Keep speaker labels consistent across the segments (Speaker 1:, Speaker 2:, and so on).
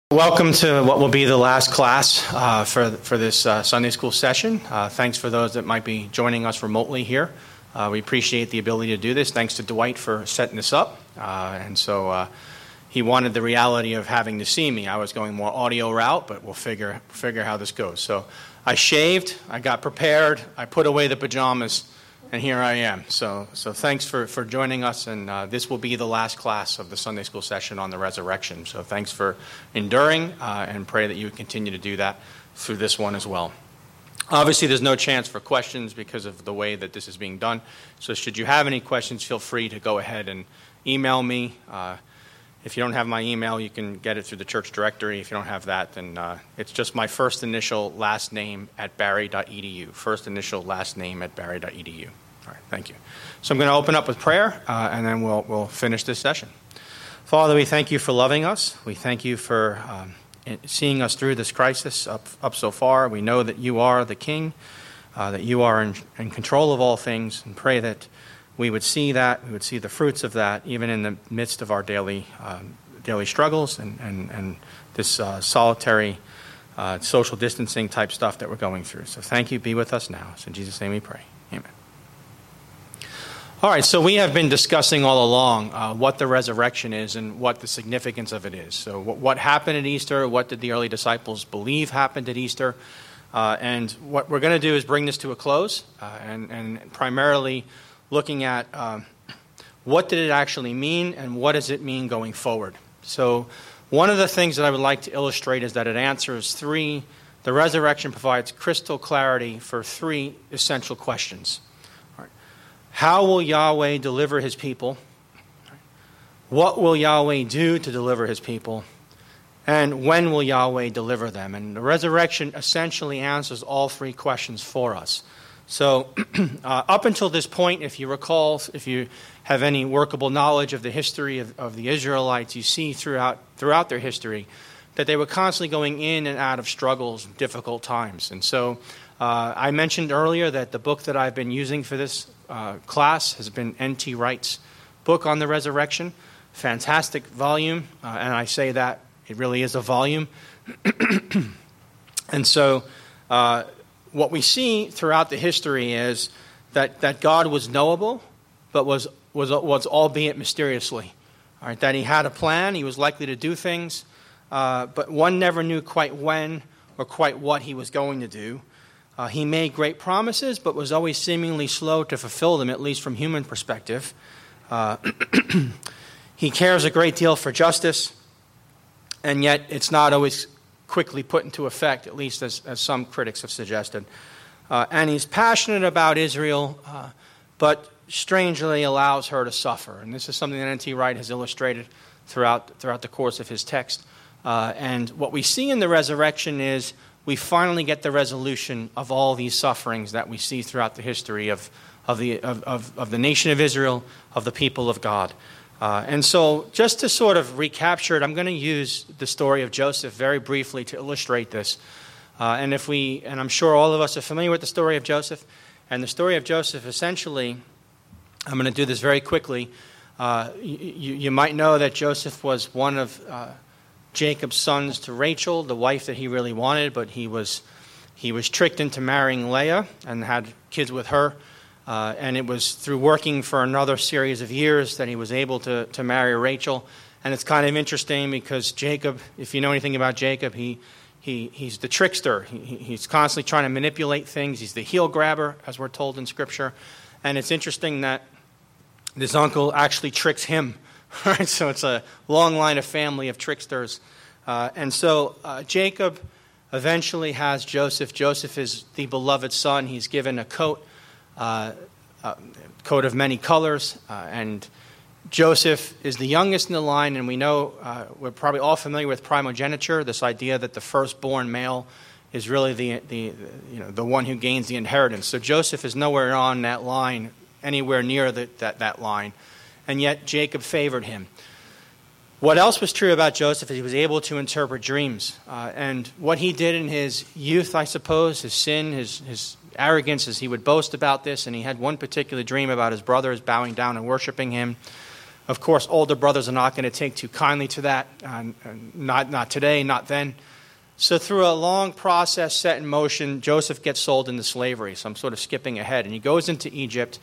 Speaker 1: Welcome to what will be the last class for this Sunday school session. Thanks for those that might be joining us remotely here. We appreciate the ability to do this. Thanks to Dwight for setting this up. He wanted the reality of having to see me. I was going more audio route, but we'll figure how this goes. So I shaved, I got prepared, I put away the pajamas, and here I am. So thanks for joining us, and this will be the last class of the Sunday school session on the resurrection. So thanks for enduring, and pray that you would continue to do that through this one as well. Obviously, there's no chance for questions because of the way that this is being done. So should you have any questions, feel free to go ahead and email me. If you don't have my email, you can get it through the church directory. If you don't have that, then it's just my first initial last name at barry.edu. First initial last name at barry.edu. All right, thank you. So I'm going to open up with prayer, and then we'll finish this session. Father, we thank you for loving us. We thank you for seeing us through this crisis up so far. We know that you are the King, that you are in control of all things, and pray that we would see that, we would see the fruits of that, even in the midst of our daily struggles and this solitary social distancing type stuff that we're going through. So thank you. Be with us now. So in Jesus' name we pray. Amen. All right, so we have been discussing all along what the resurrection is and what the significance of it is. So what happened at Easter, what did the early disciples believe happened at Easter, and what we're going to do is bring this to a close and primarily looking at what did it actually mean and what does it mean going forward. So one of the things that I would like to illustrate is that it answers the resurrection provides crystal clarity for three essential questions. How will Yahweh deliver his people? What will Yahweh do to deliver his people? And when will Yahweh deliver them? And the resurrection essentially answers all three questions for us. So up until this point, if you recall, if you have any workable knowledge of the history of the Israelites, you see throughout their history that they were constantly going in and out of struggles, difficult times. And so I mentioned earlier that the book that I've been using for this class has been N.T. Wright's book on the resurrection. Fantastic volume, and I say that it really is a volume. And so what we see throughout the history is that God was knowable, but was albeit mysteriously. All right, that he had a plan, he was likely to do things, but one never knew quite when or quite what he was going to do. He made great promises, but was always seemingly slow to fulfill them, at least from human perspective. He cares a great deal for justice, and yet it's not always quickly put into effect, at least as some critics have suggested. And he's passionate about Israel, but strangely allows her to suffer. And this is something that N.T. Wright has illustrated throughout the course of his text. And what we see in the resurrection is we finally get the resolution of all these sufferings that we see throughout the history of the nation of Israel, of the people of God. And so just to sort of recapture it, I'm going to use the story of Joseph very briefly to illustrate this. And I'm sure all of us are familiar with the story of Joseph. And the story of Joseph, essentially, I'm going to do this very quickly. You might know that Joseph was one of Jacob's sons to Rachel, the wife that he really wanted, but he was tricked into marrying Leah and had kids with her. And it was through working for another series of years that he was able to marry Rachel. And it's kind of interesting because Jacob, if you know anything about Jacob, he's the trickster. He's constantly trying to manipulate things. He's the heel grabber, as we're told in Scripture. And it's interesting that this uncle actually tricks him. Right? So it's a long line of family of tricksters. And so Jacob eventually has Joseph. Joseph is the beloved son. He's given a coat of many colors. And Joseph is the youngest in the line. And we know, we're probably all familiar with primogeniture, this idea that the firstborn male is really the one who gains the inheritance. So Joseph is nowhere on that line, anywhere near that line. And yet Jacob favored him. What else was true about Joseph is he was able to interpret dreams. And what he did in his youth, I suppose, his sin, his arrogance, is he would boast about this. And he had one particular dream about his brothers bowing down and worshiping him. Of course, older brothers are not going to take too kindly to that, not today, not then. So through a long process set in motion, Joseph gets sold into slavery. So I'm sort of skipping ahead. And he goes into Egypt.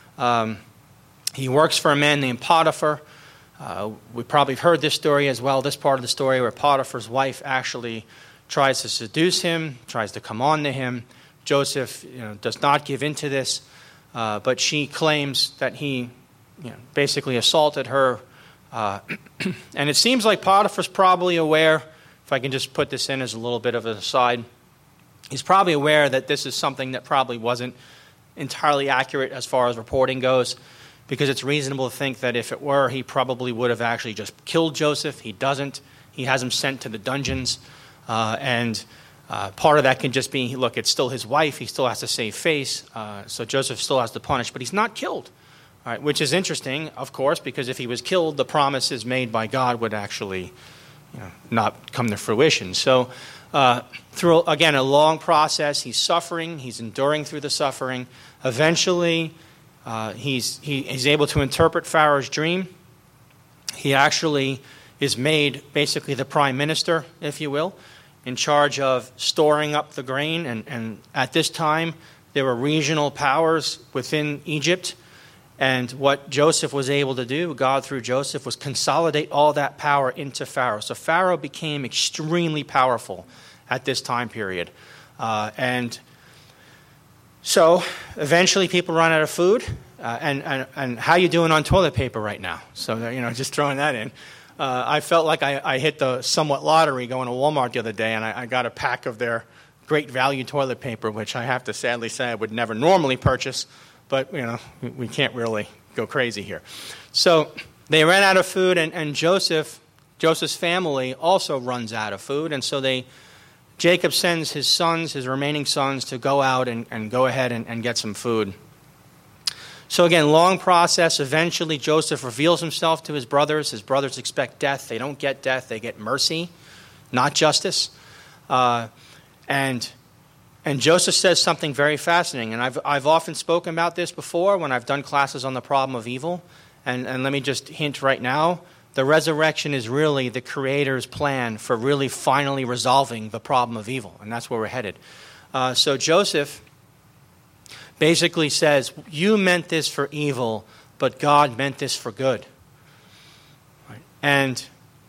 Speaker 1: He works for a man named Potiphar. We probably have heard this story as well, this part of the story where Potiphar's wife actually tries to seduce him, tries to come on to him. Joseph does not give in to this, but she claims that he basically assaulted her. And it seems like Potiphar's probably aware, if I can just put this in as a little bit of an aside, he's probably aware that this is something that probably wasn't entirely accurate as far as reporting goes, because it's reasonable to think that if it were, he probably would have actually just killed Joseph. He doesn't. He has him sent to the dungeons. And part of that can just be, look, it's still his wife. He still has to save face. So Joseph still has to punish, but he's not killed. All right, which is interesting, of course, because if he was killed, the promises made by God would actually not come to fruition. So through, again, a long process, he's suffering. He's enduring through the suffering. Eventually, he's able to interpret Pharaoh's dream. He actually is made basically the prime minister, if you will, in charge of storing up the grain. And at this time, there were regional powers within Egypt. And what Joseph was able to do, God through Joseph, was consolidate all that power into Pharaoh. So Pharaoh became extremely powerful at this time period. And so eventually people run out of food. And how you doing on toilet paper right now? So, just throwing that in. I felt like I hit the somewhat lottery going to Walmart the other day, and I got a pack of their great value toilet paper, which I have to sadly say I would never normally purchase. But, we can't really go crazy here. So they ran out of food, and Joseph's family also runs out of food. And so Jacob sends his remaining sons, to go out and go ahead and get some food. So again, long process. Eventually, Joseph reveals himself to his brothers. His brothers expect death. They don't get death. They get mercy, not justice. And Joseph says something very fascinating, and I've often spoken about this before when I've done classes on the problem of evil. And let me just hint right now, the resurrection is really the Creator's plan for really finally resolving the problem of evil, and that's where we're headed. So Joseph basically says, you meant this for evil, but God meant this for good. Right? And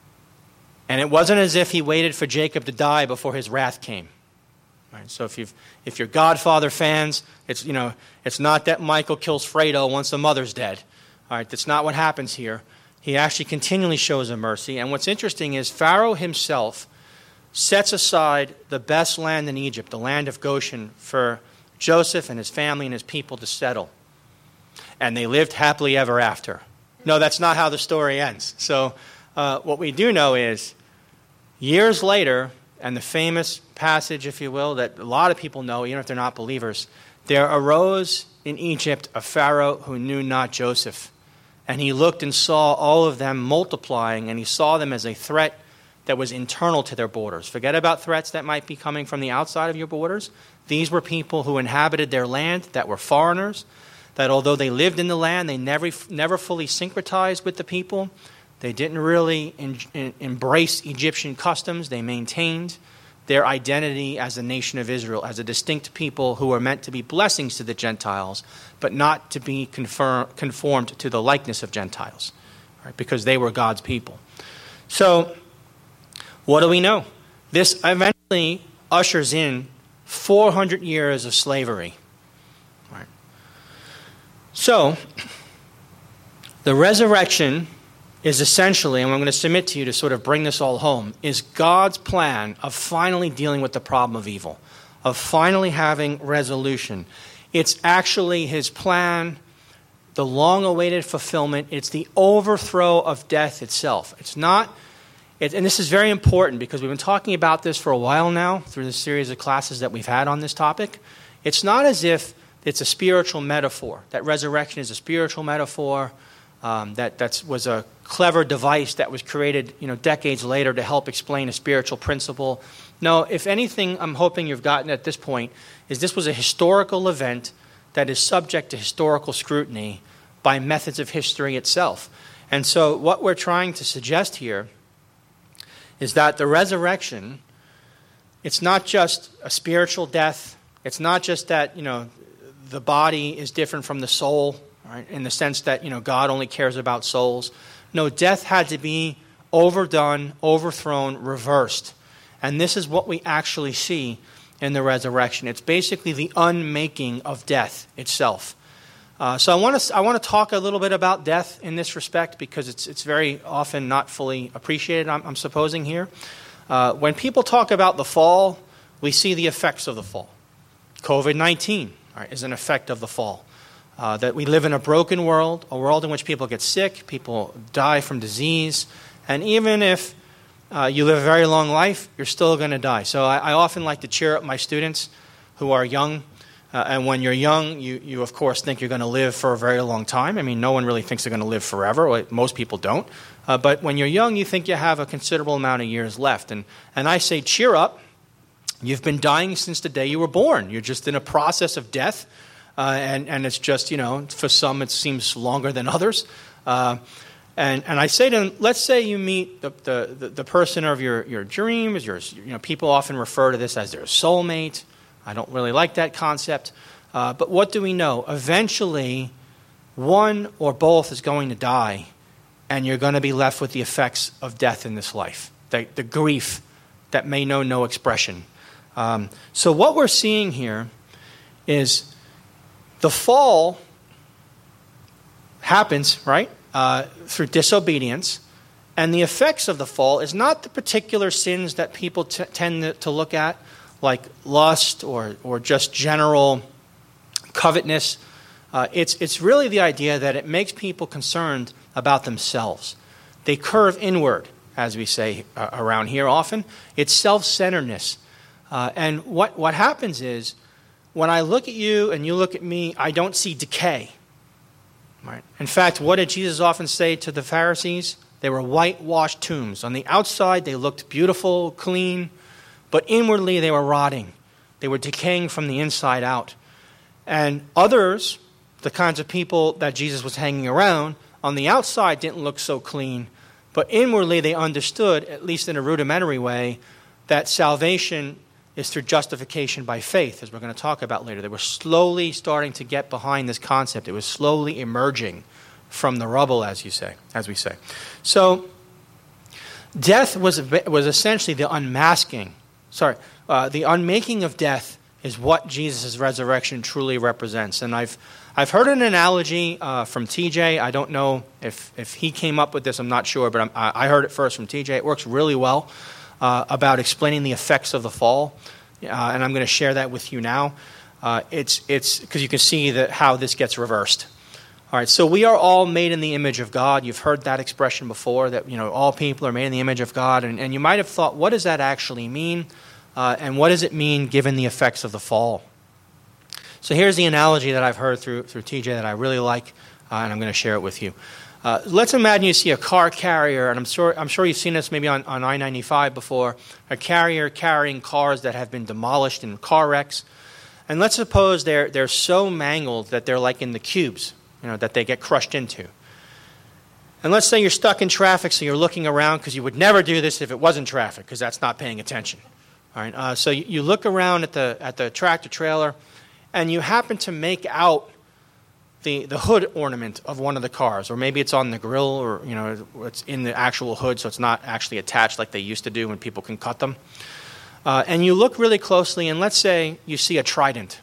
Speaker 1: it wasn't as if he waited for Jacob to die before his wrath came. Right, so if you're Godfather fans, it's not that Michael kills Fredo once the mother's dead. All right, that's not what happens here. He actually continually shows a mercy. And what's interesting is Pharaoh himself sets aside the best land in Egypt, the land of Goshen, for Joseph and his family and his people to settle. And they lived happily ever after. No, that's not how the story ends. So what we do know is years later, and the famous passage, if you will, that a lot of people know, even if they're not believers, there arose in Egypt a Pharaoh who knew not Joseph. And he looked and saw all of them multiplying, and he saw them as a threat that was internal to their borders. Forget about threats that might be coming from the outside of your borders. These were people who inhabited their land, that were foreigners, that although they lived in the land, they never fully syncretized with the people. They didn't really embrace Egyptian customs. They maintained their identity as a nation of Israel, as a distinct people who were meant to be blessings to the Gentiles, but not to be conformed to the likeness of Gentiles, right? Because they were God's people. So, what do we know? This eventually ushers in 400 years of slavery. Right? So, the resurrection is essentially, and I'm going to submit to you to sort of bring this all home, is God's plan of finally dealing with the problem of evil, of finally having resolution. It's actually his plan, the long-awaited fulfillment. It's the overthrow of death itself. It's not, and this is very important because we've been talking about this for a while now through the series of classes that we've had on this topic. It's not as if it's a spiritual metaphor, that resurrection is a spiritual metaphor, that was a clever device that was created, decades later to help explain a spiritual principle. No, if anything, I'm hoping you've gotten at this point, is this was a historical event that is subject to historical scrutiny by methods of history itself. And so what we're trying to suggest here is that the resurrection, it's not just a spiritual death. It's not just that, the body is different from the soul, right, in the sense that, God only cares about souls. No, death had to be overdone, overthrown, reversed. And this is what we actually see in the resurrection. It's basically the unmaking of death itself. So I want to talk a little bit about death in this respect, because it's very often not fully appreciated, I'm supposing here. When people talk about the fall, we see the effects of the fall. COVID-19, right, is an effect of the fall. That we live in a broken world, a world in which people get sick, people die from disease, and even if you live a very long life, you're still going to die. So I often like to cheer up my students who are young. And when you're young, you of course think you're going to live for a very long time. I mean, no one really thinks they're going to live forever. Most people don't. But when you're young, you think you have a considerable amount of years left. And I say, cheer up. You've been dying since the day you were born. You're just in a process of death. And it's just, for some it seems longer than others. And I say to them, let's say you meet the person of your dreams. People often refer to this as their soulmate. I don't really like that concept. But what do we know? Eventually, one or both is going to die, and you're going to be left with the effects of death in this life, the grief that may know no expression. So what we're seeing here is the fall happens, right, through disobedience, and the effects of the fall is not the particular sins that people tend to look at, like lust or just general covetousness. It's really the idea that it makes people concerned about themselves. They curve inward, as we say around here often. It's self-centeredness. And what happens is, when I look at you and you look at me, I don't see decay. Right? In fact, what did Jesus often say to the Pharisees? They were whitewashed tombs. On the outside, they looked beautiful, clean, but inwardly they were rotting. They were decaying from the inside out. And others, the kinds of people that Jesus was hanging around, on the outside didn't look so clean, but inwardly they understood, at least in a rudimentary way, that salvation is through justification by faith, as we're going to talk about later. They were slowly starting to get behind this concept. It was slowly emerging from the rubble, as we say. So death was essentially the unmasking. The unmaking of death is what Jesus' resurrection truly represents. And I've heard an analogy from TJ. I don't know if he came up with this. I'm not sure, but I heard it first from TJ. It works really well about explaining the effects of the fall, and I'm going to share that with you now. It's because you can see how this gets reversed. All right, so we are all made in the image of God. You've heard that expression before, that all people are made in the image of God, and you might have thought, what does that actually mean? And what does it mean given the effects of the fall? So here's the analogy that I've heard through TJ that I really like, and I'm going to share it with you. Let's imagine you see a car carrier, and I'm sure you've seen this maybe on I-95 before, a carrier carrying cars that have been demolished in car wrecks. And let's suppose they're so mangled that they're like in the cubes, that they get crushed into. And let's say you're stuck in traffic, so you're looking around, because you would never do this if it wasn't traffic, because that's not paying attention. All right, so you look around at the tractor trailer, and you happen to make out the hood ornament of one of the cars, or maybe it's on the grill, or it's in the actual hood, so it's not actually attached like they used to do when people can cut them. And you look really closely, and let's say you see a trident.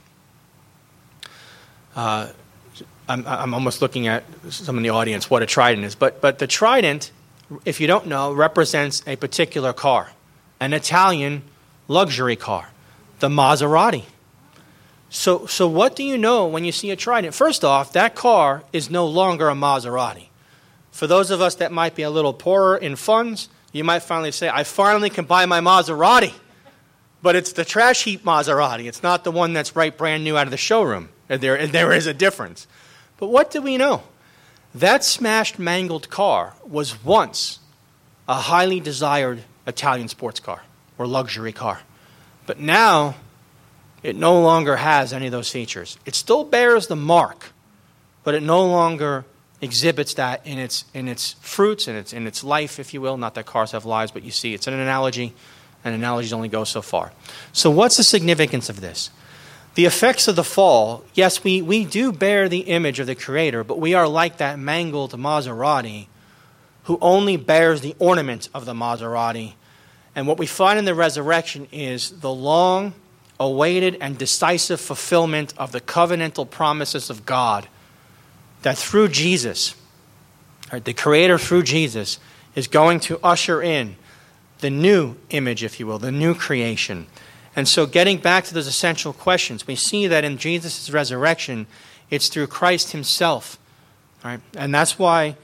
Speaker 1: I'm almost looking at some in the audience what a trident is, but the trident, if you don't know, represents a particular car, an Italian luxury car, the Maserati. So what do you know when you see a trident? First off, that car is no longer a Maserati. For those of us that might be a little poorer in funds, you might finally say, I finally can buy my Maserati. But it's the trash heap Maserati. It's not the one that's right brand new out of the showroom. And there is a difference. But what do we know? That smashed, mangled car was once a highly desired Italian sports car or luxury car. But now it no longer has any of those features. It still bears the mark, but it no longer exhibits that in its fruits and in its life, if you will. Not that cars have lives, but you see it's an analogy, and analogies only go so far. So what's the significance of this? The effects of the fall, yes, we do bear the image of the Creator, but we are like that mangled Maserati who only bears the ornament of the Maserati. And what we find in the resurrection is the long-awaited and decisive fulfillment of the covenantal promises of God, that through Jesus, the Creator through Jesus, is going to usher in the new image, if you will, the new creation. And so getting back to those essential questions, we see that in Jesus' resurrection, it's through Christ himself. Right? And that's why,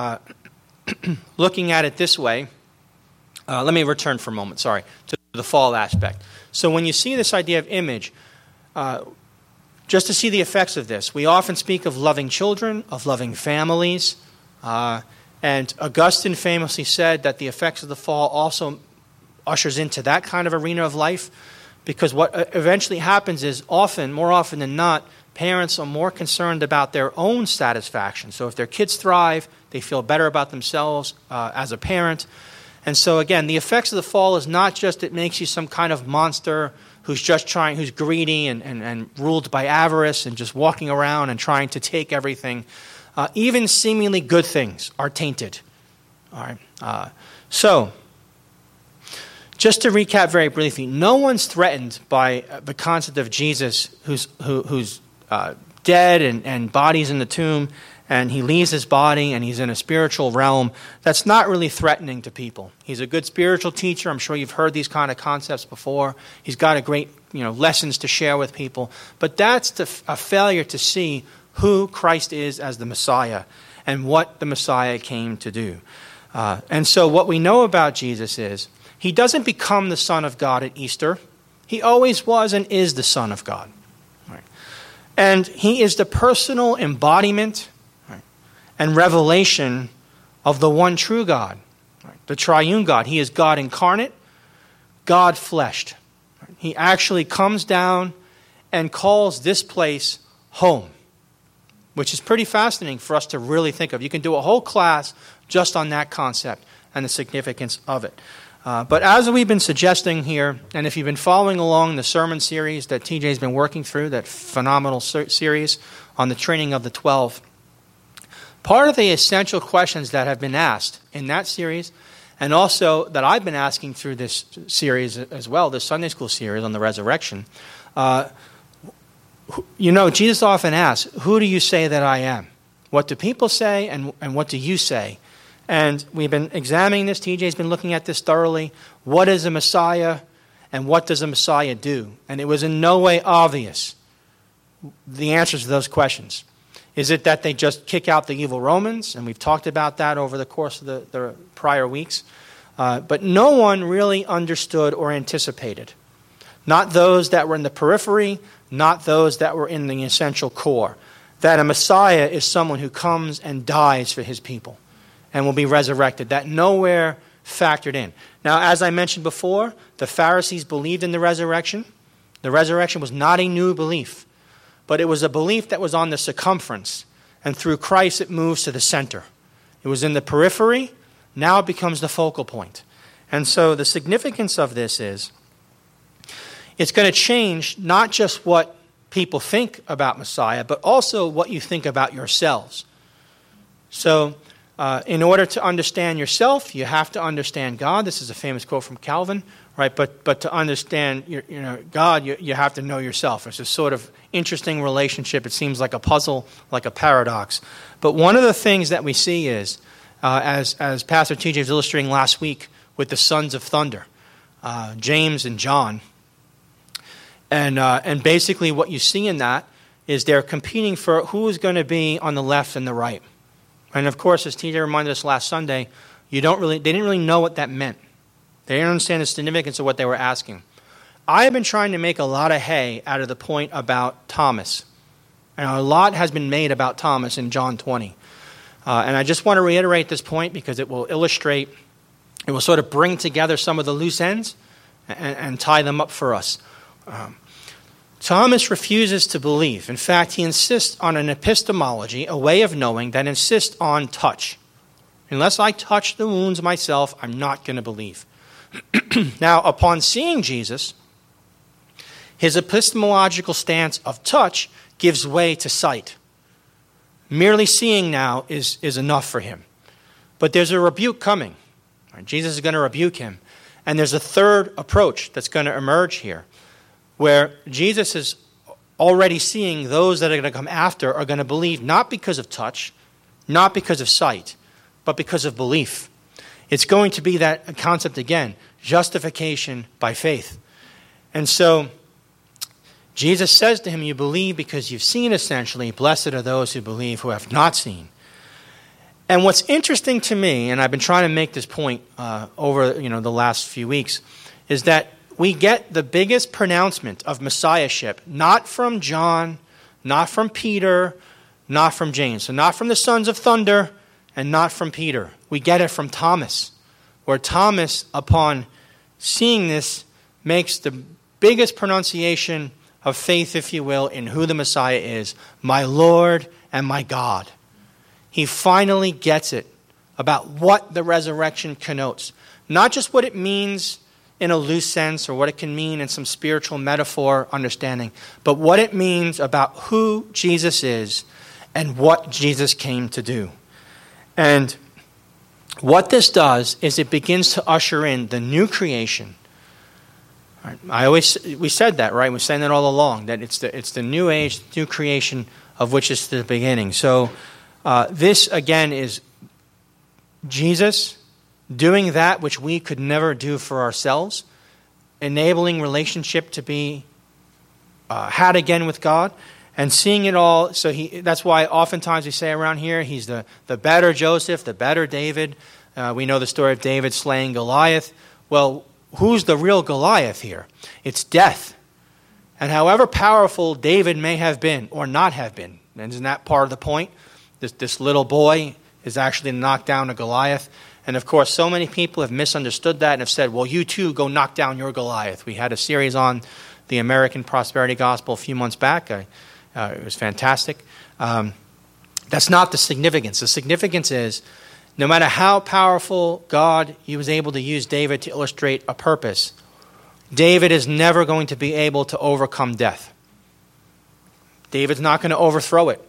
Speaker 1: looking at it this way, let me return for a moment, to the fall aspect. So when you see this idea of image, just to see the effects of this, we often speak of loving children, of loving families, and Augustine famously said that the effects of the fall also ushers into that kind of arena of life, because what eventually happens is more often than not, parents are more concerned about their own satisfaction. So if their kids thrive, they feel better about themselves as a parent. And so again, the effects of the fall is not just it makes you some kind of monster who's greedy and ruled by avarice and just walking around and trying to take everything. Even seemingly good things are tainted. All right. So, just to recap very briefly, no one's threatened by the concept of Jesus who's dead and body's in the tomb, and he leaves his body and he's in a spiritual realm. That's not really threatening to people. He's a good spiritual teacher. I'm sure you've heard these kind of concepts before. He's got a great lessons to share with people. But that's a failure to see who Christ is as the Messiah and what the Messiah came to do. And so what we know about Jesus is he doesn't become the Son of God at Easter. He always was and is the Son of God. Right? And he is the personal embodiment, right, and revelation of the one true God, right, the triune God. He is God incarnate, God fleshed. Right? He actually comes down and calls this place home, which is pretty fascinating for us to really think of. You can do a whole class just on that concept and the significance of it. But as we've been suggesting here, and if you've been following along the sermon series that TJ's been working through, that phenomenal series on the training of the 12, part of the essential questions that have been asked in that series, and also that I've been asking through this series as well, this Sunday school series on the resurrection, Jesus often asks, who do you say that I am? What do people say, and what do you say? And we've been examining this. TJ's been looking at this thoroughly. What is a Messiah, and what does a Messiah do? And it was in no way obvious the answers to those questions. Is it that they just kick out the evil Romans? And we've talked about that over the course of the prior weeks. But no one really understood or anticipated. Not those that were in the periphery, not those that were in the essential core. That a Messiah is someone who comes and dies for his people and will be resurrected. That nowhere factored in. Now, as I mentioned before, the Pharisees believed in the resurrection. The resurrection was not a new belief, but it was a belief that was on the circumference, and through Christ it moves to the center. It was in the periphery, now it becomes the focal point. And so the significance of this is it's going to change not just what people think about Messiah, but also what you think about yourselves. So, in order to understand yourself, you have to understand God. This is a famous quote from Calvin, right? But to understand God, you have to know yourself. It's a sort of interesting relationship. It seems like a puzzle, like a paradox. But one of the things that we see is, as Pastor TJ was illustrating last week with the sons of thunder, James and John, and basically what you see in that is they're competing for who is going to be on the left and the right. And of course, as TJ reminded us last Sunday, they didn't really know what that meant. They didn't understand the significance of what they were asking. I have been trying to make a lot of hay out of the point about Thomas. And a lot has been made about Thomas in John 20. And I just want to reiterate this point because it will illustrate, it will sort of bring together some of the loose ends and tie them up for us. Thomas refuses to believe. In fact, he insists on an epistemology, a way of knowing that insists on touch. Unless I touch the wounds myself, I'm not going to believe. Now, upon seeing Jesus, his epistemological stance of touch gives way to sight. Merely seeing now is enough for him. But there's a rebuke coming. Jesus is going to rebuke him. And there's a third approach that's going to emerge here, where Jesus is already seeing those that are going to come after are going to believe not because of touch, not because of sight, but because of belief. It's going to be that concept again, justification by faith. And so Jesus says to him, you believe because you've seen, essentially. Blessed are those who believe who have not seen. And what's interesting to me, and I've been trying to make this point over the last few weeks, is that we get the biggest pronouncement of messiahship not from John, not from Peter, not from James. So not from the sons of thunder and not from Peter. We get it from Thomas, where Thomas, upon seeing this, makes the biggest pronunciation of faith, if you will, in who the Messiah is, my Lord and my God. He finally gets it about what the resurrection connotes. Not just what it means in a loose sense or what it can mean in some spiritual metaphor understanding, but what it means about who Jesus is and what Jesus came to do. And what this does is it begins to usher in the new creation. We said that, right? We're saying that all along, that it's the new age, new creation of which is the beginning. So this, again, is Jesus doing that which we could never do for ourselves, enabling relationship to be had again with God, and seeing it all. So that's why oftentimes we say around here, he's the better Joseph, the better David. We know the story of David slaying Goliath. Well, who's the real Goliath here? It's death. And however powerful David may have been or not have been, and isn't that part of the point? This little boy is actually knocked down a Goliath. And of course, so many people have misunderstood that and have said, well, you too, go knock down your Goliath. We had a series on the American Prosperity Gospel a few months back. It was fantastic. That's not the significance. The significance is, no matter how powerful God, he was able to use David to illustrate a purpose, David is never going to be able to overcome death. David's not going to overthrow it.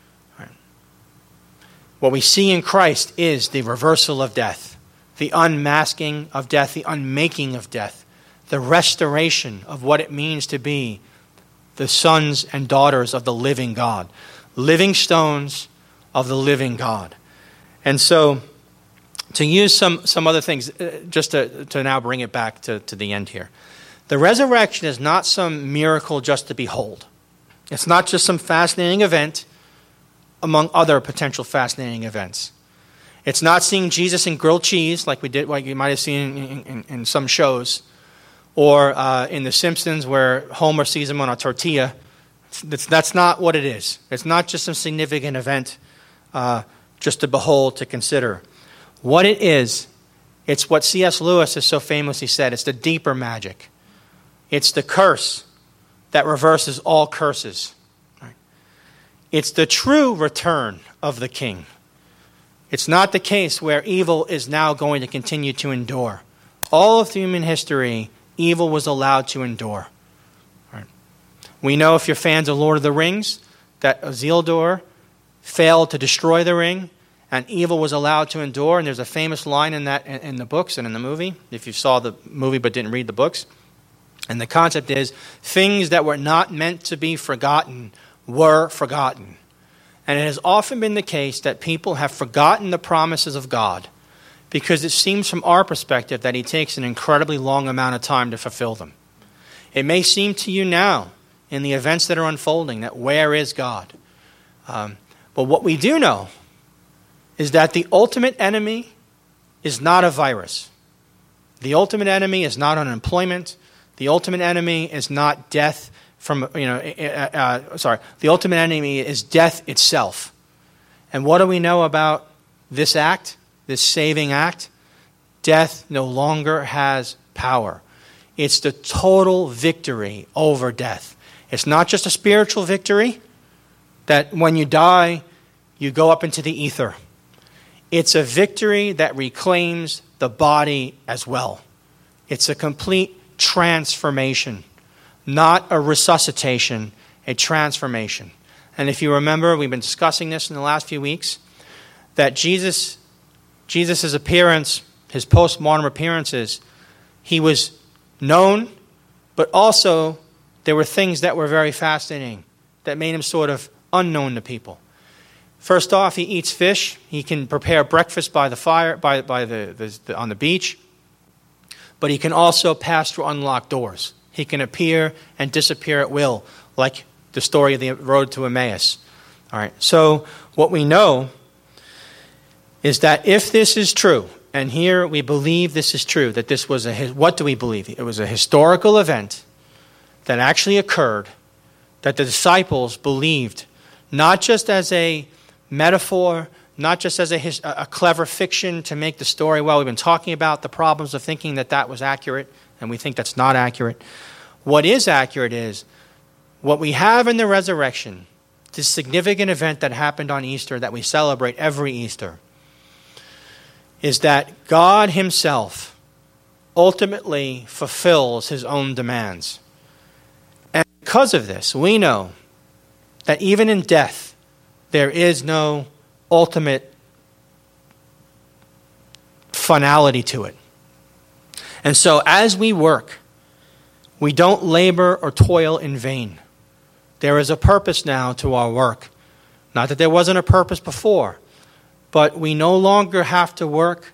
Speaker 1: What we see in Christ is the reversal of death, the unmasking of death, the unmaking of death, the restoration of what it means to be the sons and daughters of the living God, living stones of the living God. And so, to use some other things, just to now bring it back to the end here. The resurrection is not some miracle just to behold. It's not just some fascinating event among other potential fascinating events. It's not seeing Jesus in grilled cheese like you might have seen in some shows, or in The Simpsons where Homer sees him on a tortilla. That's not what it is. It's not just some significant event just to behold, to consider. What it is, it's what C.S. Lewis has so famously said. It's the deeper magic. It's the curse that reverses all curses. It's the true return of the King. It's not the case where evil is now going to continue to endure. All of human history, evil was allowed to endure. Right. We know, if you're fans of Lord of the Rings, that Isildur failed to destroy the ring, and evil was allowed to endure. And there's a famous line in the books and in the movie, if you saw the movie but didn't read the books. And the concept is, things that were not meant to be forgotten were forgotten. And it has often been the case that people have forgotten the promises of God because it seems from our perspective that he takes an incredibly long amount of time to fulfill them. It may seem to you now, in the events that are unfolding, that where is God? But what we do know is that the ultimate enemy is not a virus. The ultimate enemy is not unemployment. The ultimate enemy is not death the ultimate enemy is death itself. And what do we know about this act, this saving act? Death no longer has power. It's the total victory over death. It's not just a spiritual victory that when you die, you go up into the ether. It's a victory that reclaims the body as well. It's a complete transformation, not a resuscitation, a transformation. And if you remember, we've been discussing this in the last few weeks, that Jesus' appearance, his post-mortem appearances, he was known, but also there were things that were very fascinating that made him sort of unknown to people. First off, he eats fish. He can prepare breakfast by the fire, on the beach. But he can also pass through unlocked doors. He can appear and disappear at will, like the story of the road to Emmaus. All right. So what we know is that if this is true, and here we believe this is true, that this was what do we believe? It was a historical event that actually occurred, that the disciples believed, not just as a metaphor, not just as a clever fiction to make the story. Well, we've been talking about the problems of thinking that that was accurate, and we think that's not accurate. What is accurate is what we have in the resurrection, this significant event that happened on Easter that we celebrate every Easter, is that God himself ultimately fulfills his own demands. And because of this, we know that even in death, there is no ultimate finality to it. And so as we work, we don't labor or toil in vain. There is a purpose now to our work. Not that there wasn't a purpose before, but we no longer have to work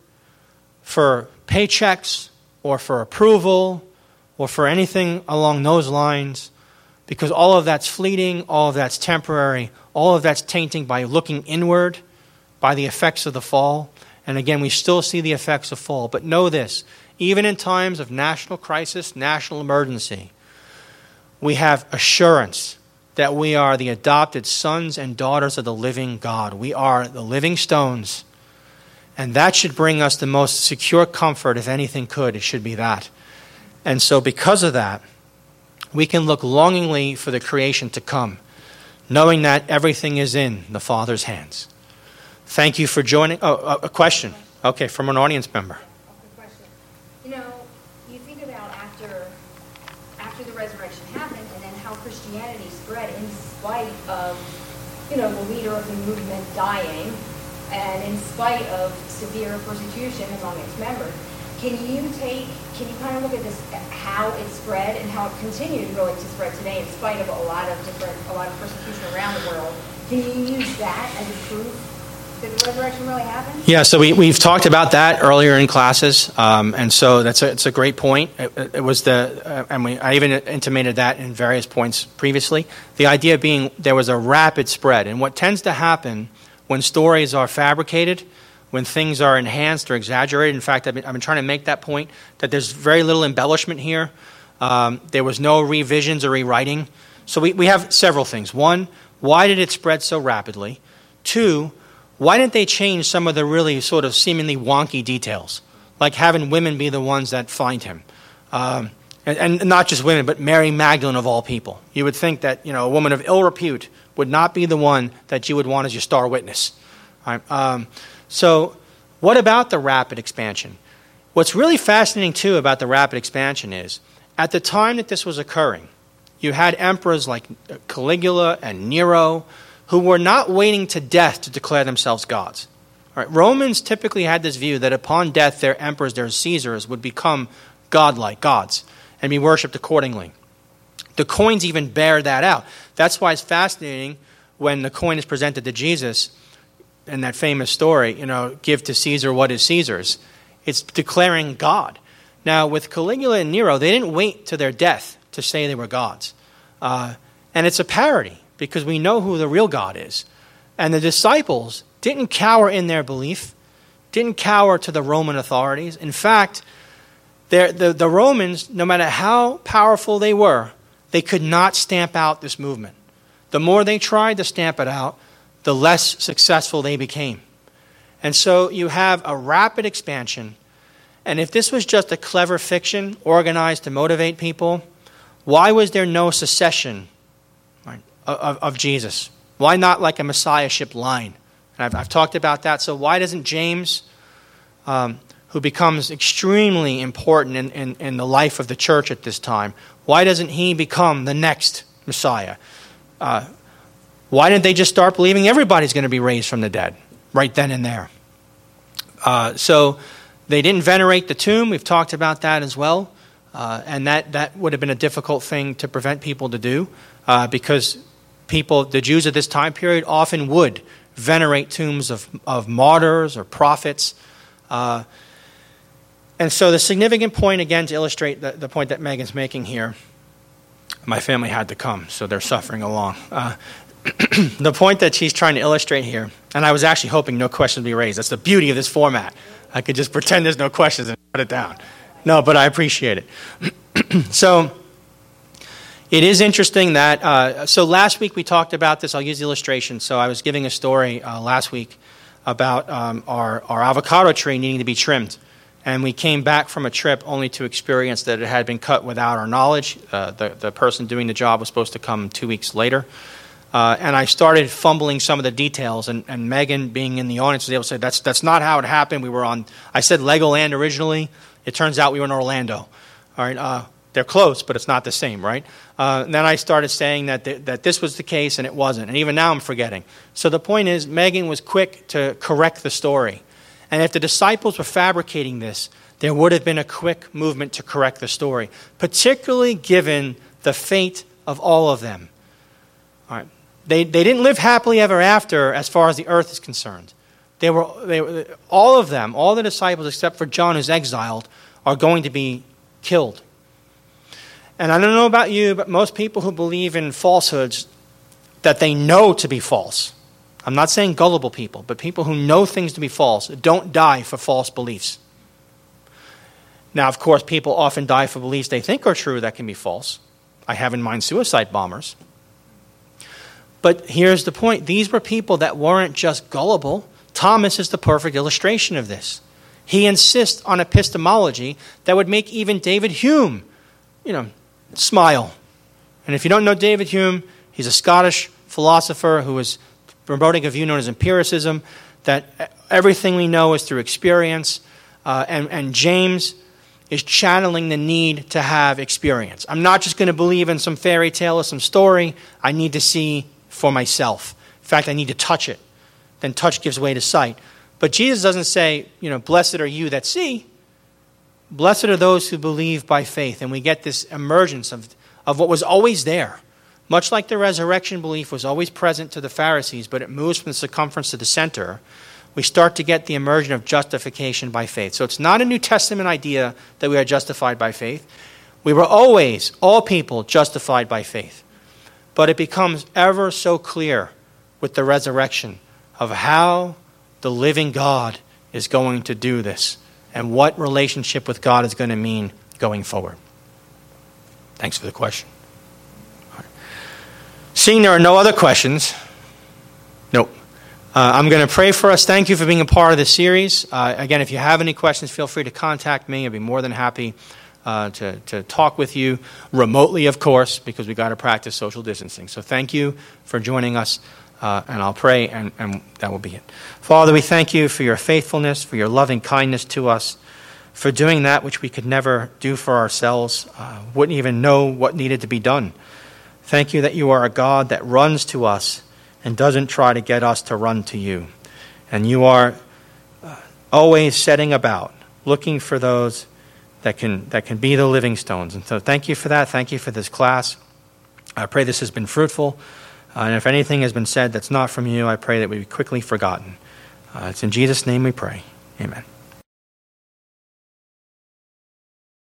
Speaker 1: for paychecks or for approval or for anything along those lines, because all of that's fleeting, all of that's temporary, all of that's tainting by looking inward, by the effects of the fall. And again, we still see the effects of fall. But know this, even in times of national crisis, national emergency, we have assurance that we are the adopted sons and daughters of the living God. We are the living stones. And that should bring us the most secure comfort, if anything could. It should be that. And so because of that, we can look longingly for the creation to come, knowing that everything is in the Father's hands. Thank you for joining. Oh, a question. Okay, from an audience member.
Speaker 2: Question. You know, you think about after the resurrection happened, and then how Christianity spread in spite of, the leader of the movement dying, and in spite of severe persecution among its members. Can you kind of look at this, how it spread and how it continued really to spread today in spite of a lot of persecution around the world? Can you use that as a proof that the resurrection really happened?
Speaker 1: Yeah, so we've talked about that earlier in classes, and so it's a great point. It was I even intimated that in various points previously. The idea being there was a rapid spread, and what tends to happen when stories are fabricated, when things are enhanced or exaggerated. In fact, I've been trying to make that point, that there's very little embellishment here. There was no revisions or rewriting. So we have several things. One, why did it spread so rapidly? Two, why didn't they change some of the really sort of seemingly wonky details, like having women be the ones that find him? And not just women, but Mary Magdalene of all people. You would think that a woman of ill repute would not be the one that you would want as your star witness. Right? So what about the rapid expansion? What's really fascinating, too, about the rapid expansion is, at the time that this was occurring, you had emperors like Caligula and Nero who were not waiting to death to declare themselves gods. All right? Romans typically had this view that upon death, their emperors, their Caesars, would become godlike, gods, and be worshipped accordingly. The coins even bear that out. That's why it's fascinating when the coin is presented to Jesus in that famous story, give to Caesar what is Caesar's. It's declaring God. Now, with Caligula and Nero, they didn't wait to their death to say they were gods. And it's a parody, because we know who the real God is. And the disciples didn't cower in their belief, didn't cower to the Roman authorities. In fact, the Romans, no matter how powerful they were, they could not stamp out this movement. The more they tried to stamp it out, the less successful they became. And so you have a rapid expansion. And if this was just a clever fiction organized to motivate people, why was there no secession of Jesus? Why not like a messiahship line? And I've talked about that. So why doesn't James, who becomes extremely important in the life of the church at this time, why doesn't he become the next Messiah? Why didn't they just start believing everybody's going to be raised from the dead right then and there? So they didn't venerate the tomb. We've talked about that as well. And that would have been a difficult thing to prevent people to do because the Jews at this time period often would venerate tombs of martyrs or prophets. And so the significant point, again, to illustrate the point that Megan's making here, my family had to come, so they're suffering along. The point that she's trying to illustrate here, and I was actually hoping no questions would be raised. That's the beauty of this format. I could just pretend there's no questions and shut it down. No, but I appreciate it. So it is interesting that, so last week we talked about this. I'll use the illustration. So I was giving a story last week about our avocado tree needing to be trimmed. And we came back from a trip only to experience that it had been cut without our knowledge. The person doing the job was supposed to come 2 weeks later. And I started fumbling some of the details, and Megan, being in the audience, was able to say, that's not how it happened. I said Legoland originally. It turns out we were in Orlando. All right, they're close, but it's not the same, right? And then I started saying that this was the case, and it wasn't. And even now I'm forgetting. So the point is, Megan was quick to correct the story. And if the disciples were fabricating this, there would have been a quick movement to correct the story, particularly given the fate of all of them. All right. They didn't live happily ever after as far as the earth is concerned. They were all of them, all the disciples except for John who's exiled, are going to be killed. And I don't know about you, but most people who believe in falsehoods that they know to be false, I'm not saying gullible people, but people who know things to be false, don't die for false beliefs. Now, of course, people often die for beliefs they think are true that can be false. I have in mind suicide bombers. But here's the point. These were people that weren't just gullible. Thomas is the perfect illustration of this. He insists on epistemology that would make even David Hume, smile. And if you don't know David Hume, he's a Scottish philosopher who was promoting a view known as empiricism, that everything we know is through experience. And James is channeling the need to have experience. I'm not just going to believe in some fairy tale or some story. I need to see for myself. In fact, I need to touch it. Then touch gives way to sight. But Jesus doesn't say, blessed are you that see. Blessed are those who believe by faith. And we get this emergence of what was always there. Much like the resurrection belief was always present to the Pharisees, but it moves from the circumference to the center, we start to get the immersion of justification by faith. So it's not a New Testament idea that we are justified by faith. We were always, all people, justified by faith. But it becomes ever so clear with the resurrection of how the living God is going to do this and what relationship with God is going to mean going forward. Thanks for the question. All right. Seeing there are no other questions, nope. I'm going to pray for us. Thank you for being a part of this series. Again, if you have any questions, feel free to contact me. I'd be more than happy to talk with you remotely, of course, because we got to practice social distancing. So thank you for joining us, and I'll pray, and that will be it. Father, we thank you for your faithfulness, for your loving kindness to us, for doing that which we could never do for ourselves, wouldn't even know what needed to be done. Thank you that you are a God that runs to us and doesn't try to get us to run to you. And you are always setting about, looking for those that can be the living stones. And so thank you for that. Thank you for this class. I pray this has been fruitful. And if anything has been said that's not from you, I pray that we be quickly forgotten. It's in Jesus' name we pray. Amen.